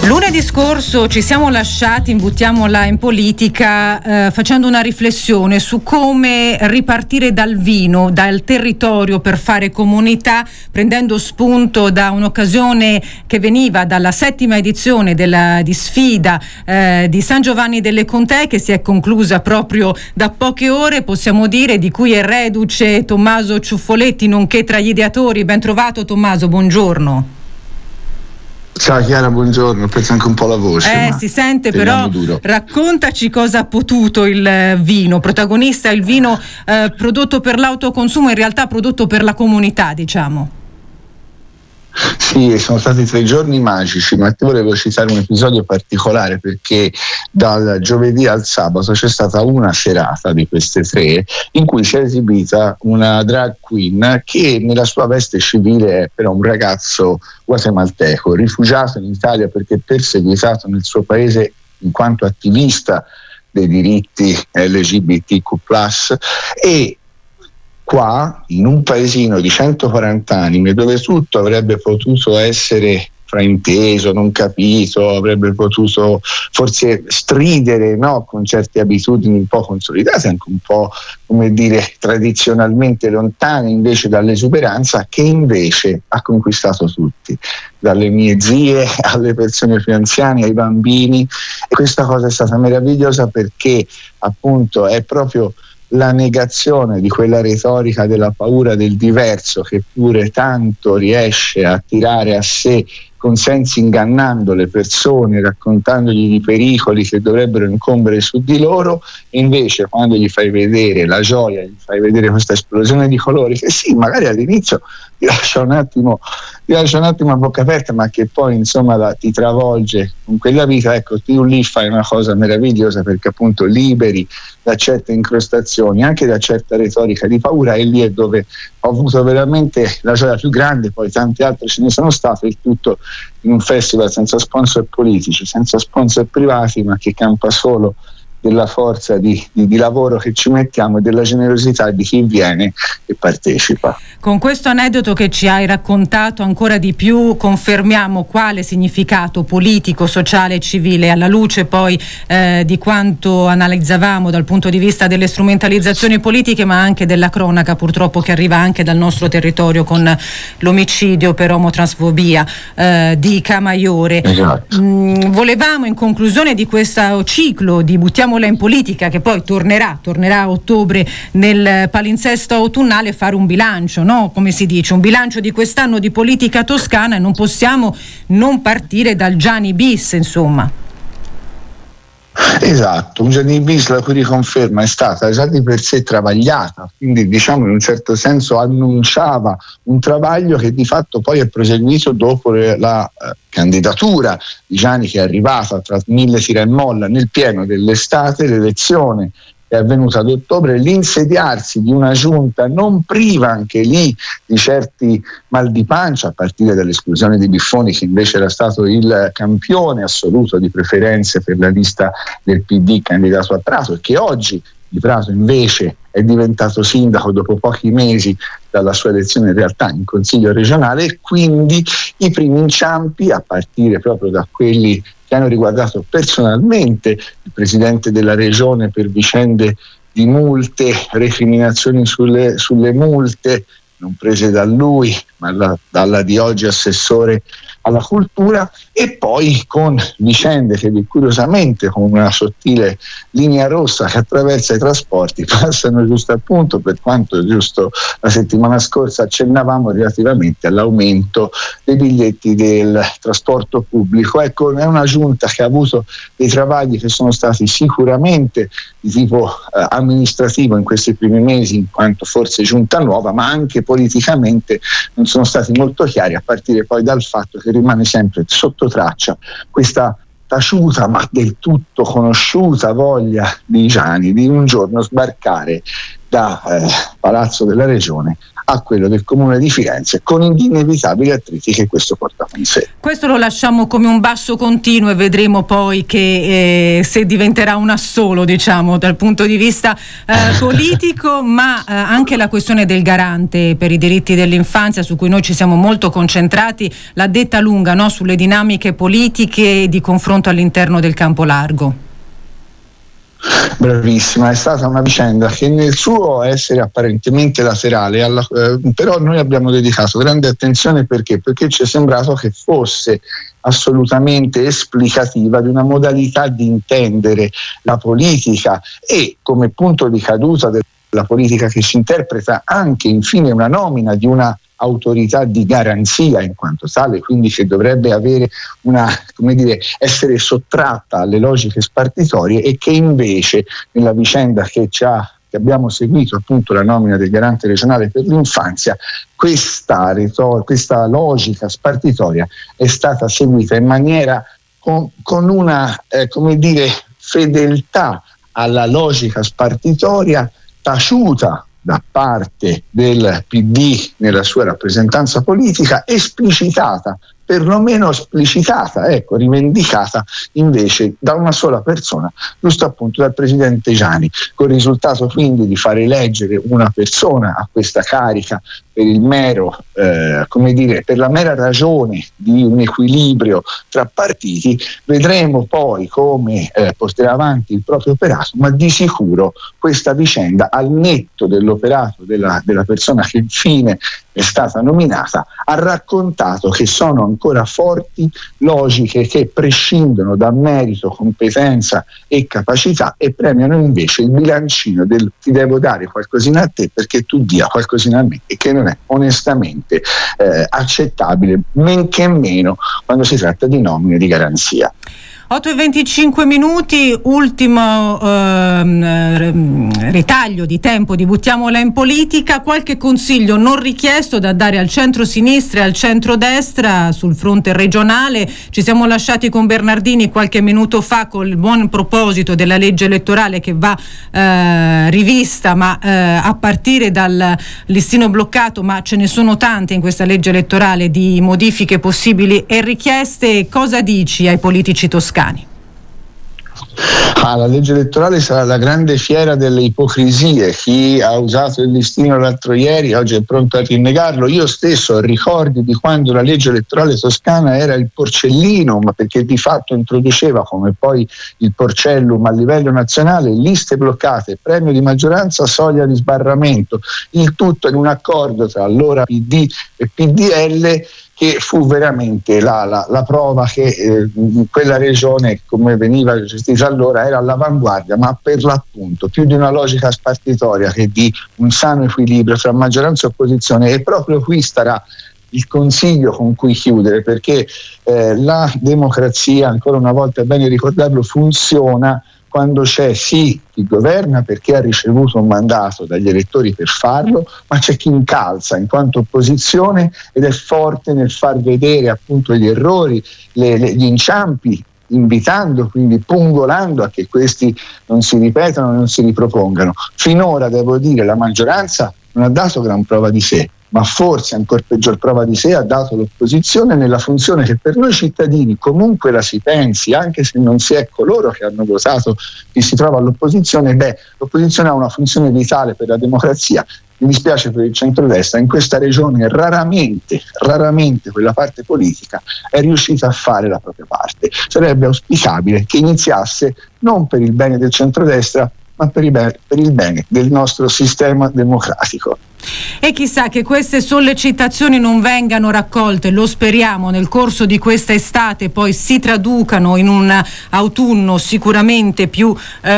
Lunedì scorso ci siamo lasciati in Buttiamola in politica facendo una riflessione su come ripartire dal vino, dal territorio per fare comunità, prendendo spunto da un'occasione che veniva dalla 7ª edizione di sfida di San Giovanni delle Contee, che si è conclusa proprio da poche ore, possiamo dire, di cui è reduce Tommaso Ciuffoletti, nonché tra gli ideatori. Ben trovato Tommaso, buongiorno. Ciao Chiara, buongiorno, penso anche un po' la voce. Si sente, però duro. Raccontaci cosa ha potuto il vino, protagonista il vino prodotto per l'autoconsumo, in realtà prodotto per la comunità, diciamo. Sì, sono stati 3 giorni magici, ma ti volevo citare un episodio particolare, perché dal giovedì al sabato c'è stata una serata di queste 3 in cui si è esibita una drag queen che nella sua veste civile è però un ragazzo guatemalteco, rifugiato in Italia perché perseguitato nel suo paese in quanto attivista dei diritti LGBTQ+, e qua, in un paesino di 140 anime, dove tutto avrebbe potuto essere frainteso, non capito, avrebbe potuto forse stridere, no, con certe abitudini un po' consolidate, anche un po', come dire, tradizionalmente lontane invece dall'esuberanza, che invece ha conquistato tutti, dalle mie zie alle persone più anziane, ai bambini. E questa cosa è stata meravigliosa perché appunto è proprio la negazione di quella retorica della paura del diverso, che pure tanto riesce a tirare a sé consensi, ingannando le persone, raccontandogli di pericoli che dovrebbero incombere su di loro. E invece quando gli fai vedere la gioia, gli fai vedere questa esplosione di colori, che sì, magari all'inizio ti lascia un attimo a bocca aperta, ma che poi insomma ti travolge con quella vita, ecco, tu lì fai una cosa meravigliosa, perché appunto liberi da certe incrostazioni, anche da certa retorica di paura, e lì è dove ho avuto veramente la gioia più grande. Poi tante altre ce ne sono state, il tutto in un festival senza sponsor politici, senza sponsor privati, ma che campa solo della forza di lavoro che ci mettiamo e della generosità di chi viene e partecipa. Con questo aneddoto che ci hai raccontato ancora di più confermiamo quale significato politico, sociale e civile, alla luce poi di quanto analizzavamo dal punto di vista delle strumentalizzazioni politiche, ma anche della cronaca purtroppo che arriva anche dal nostro territorio con l'omicidio per omotransfobia di Camaiore. Esatto. Volevamo, in conclusione di questo ciclo di Buttiamola in politica, che poi tornerà a ottobre nel palinsesto autunnale, fare un bilancio, no? Come si dice, un bilancio di quest'anno di politica toscana, e non possiamo non partire dal Gianni bis, insomma. Esatto, un Gianni bis la cui riconferma è stata già di per sé travagliata, quindi diciamo in un certo senso annunciava un travaglio che di fatto poi è proseguito dopo la candidatura di Gianni, che è arrivata tra 1000 tira e molla nel pieno dell'estate. L'elezione è avvenuta ad ottobre, l'insediarsi di una giunta non priva anche lì di certi mal di pancia, a partire dall'esclusione di Biffoni, che invece era stato il campione assoluto di preferenze per la lista del PD candidato a Prato, e che oggi di Prato invece è diventato sindaco dopo pochi mesi dalla sua elezione in realtà in consiglio regionale. E quindi i primi inciampi, a partire proprio da quelli che hanno riguardato personalmente il presidente della regione per vicende di multe, recriminazioni sulle multe non prese da lui ma dalla di oggi assessore alla cultura, e poi con vicende che curiosamente, con una sottile linea rossa che attraversa i trasporti, passano giusto appunto, per quanto giusto la settimana scorsa accennavamo relativamente all'aumento dei biglietti del trasporto pubblico. Ecco, è una giunta che ha avuto dei travagli che sono stati sicuramente di tipo amministrativo in questi primi mesi, in quanto forse giunta nuova, ma anche politicamente non sono stati molto chiari, a partire poi dal fatto che rimane sempre sotto traccia questa taciuta ma del tutto conosciuta voglia di Gianni di un giorno sbarcare da Palazzo della Regione a quello del Comune di Firenze, con gli inevitabili attriti che questo porta con sé. Questo lo lasciamo come un basso continuo e vedremo poi che se diventerà un assolo, diciamo, dal punto di vista politico, ma anche la questione del garante per i diritti dell'infanzia, su cui noi ci siamo molto concentrati, l'ha detta lunga, no? Sulle dinamiche politiche di confronto all'interno del campo largo. Bravissima, è stata una vicenda che nel suo essere apparentemente laterale, però noi abbiamo dedicato grande attenzione perché ci è sembrato che fosse assolutamente esplicativa di una modalità di intendere la politica e come punto di caduta della politica che si interpreta anche infine una nomina di una autorità di garanzia in quanto tale, quindi che dovrebbe avere essere sottratta alle logiche spartitorie, e che invece nella vicenda che abbiamo seguito, appunto la nomina del garante regionale per l'infanzia, questa logica spartitoria è stata seguita in maniera con una fedeltà alla logica spartitoria taciuta da parte del PD nella sua rappresentanza politica, esplicitata, perlomeno esplicitata, rivendicata invece da una sola persona, giusto appunto dal presidente Giani, con il risultato quindi di far eleggere una persona a questa carica per il mero, per la mera ragione di un equilibrio tra partiti. Vedremo poi come porterà avanti il proprio operato, ma di sicuro questa vicenda, al netto dell'operato della persona che infine è stata nominata, ha raccontato che sono ancora forti logiche che prescindono da merito, competenza e capacità e premiano invece il bilancino del ti devo dare qualcosina a te perché tu dia qualcosina a me, e che non è onestamente accettabile, men che meno quando si tratta di nomine di garanzia. 8:25, ultimo ritaglio di tempo di Buttiamola in politica. Qualche consiglio non richiesto da dare al centro-sinistra e al centro-destra sul fronte regionale. Ci siamo lasciati con Bernardini qualche minuto fa col buon proposito della legge elettorale che va rivista, ma a partire dal listino bloccato, ma ce ne sono tante in questa legge elettorale di modifiche possibili e richieste. Cosa dici ai politici toscani? La legge elettorale sarà la grande fiera delle ipocrisie. Chi ha usato il listino l'altro ieri oggi è pronto a rinnegarlo. Io stesso ho ricordi di quando la legge elettorale toscana era il porcellino, ma perché di fatto introduceva, come poi il porcellum a livello nazionale, liste bloccate, premio di maggioranza, soglia di sbarramento, il tutto in un accordo tra allora PD e PDL, che fu veramente la prova che quella regione, come veniva gestita allora, era all'avanguardia, ma per l'appunto più di una logica spartitoria che di un sano equilibrio tra maggioranza e opposizione. E proprio qui starà il consiglio con cui chiudere, perché la democrazia, ancora una volta è bene ricordarlo, funziona quando c'è sì chi governa perché ha ricevuto un mandato dagli elettori per farlo, ma c'è chi incalza in quanto opposizione ed è forte nel far vedere appunto gli errori, gli inciampi, invitando, quindi pungolando a che questi non si ripetano e non si ripropongano. Finora, devo dire, la maggioranza non ha dato gran prova di sé, ma forse ancora peggior prova di sé ha dato l'opposizione nella funzione che per noi cittadini, comunque la si pensi, anche se non si è coloro che hanno votato chi si trova all'opposizione, l'opposizione ha una funzione vitale per la democrazia. Mi dispiace per il centrodestra, in questa regione raramente quella parte politica è riuscita a fare la propria parte. Sarebbe auspicabile che iniziasse non per il bene del centrodestra, ma per il bene del nostro sistema democratico. E chissà che queste sollecitazioni non vengano raccolte, lo speriamo, nel corso di questa estate, poi si traducano in un autunno sicuramente più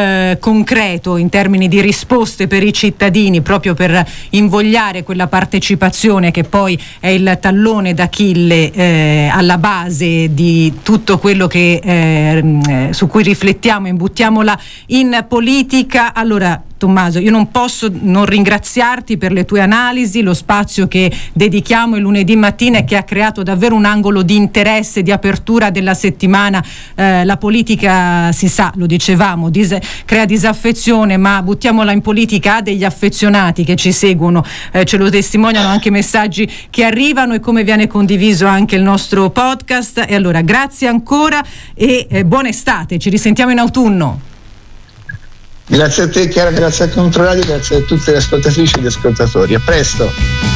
concreto in termini di risposte per i cittadini, proprio per invogliare quella partecipazione che poi è il tallone d'Achille alla base di tutto quello che su cui riflettiamo in Buttiamola in politica. Allora, Tommaso, io non posso non ringraziarti per le tue analisi, lo spazio che dedichiamo il lunedì mattina e che ha creato davvero un angolo di interesse, di apertura della settimana. La politica, si sa, lo dicevamo, crea disaffezione, ma buttiamola in politica, ha degli affezionati che ci seguono, ce lo testimoniano anche messaggi che arrivano e come viene condiviso anche il nostro podcast. E allora grazie ancora e buona estate, ci risentiamo in autunno. Grazie a te Chiara, grazie a Controradio, grazie a tutte le ascoltatrici e gli ascoltatori, a presto.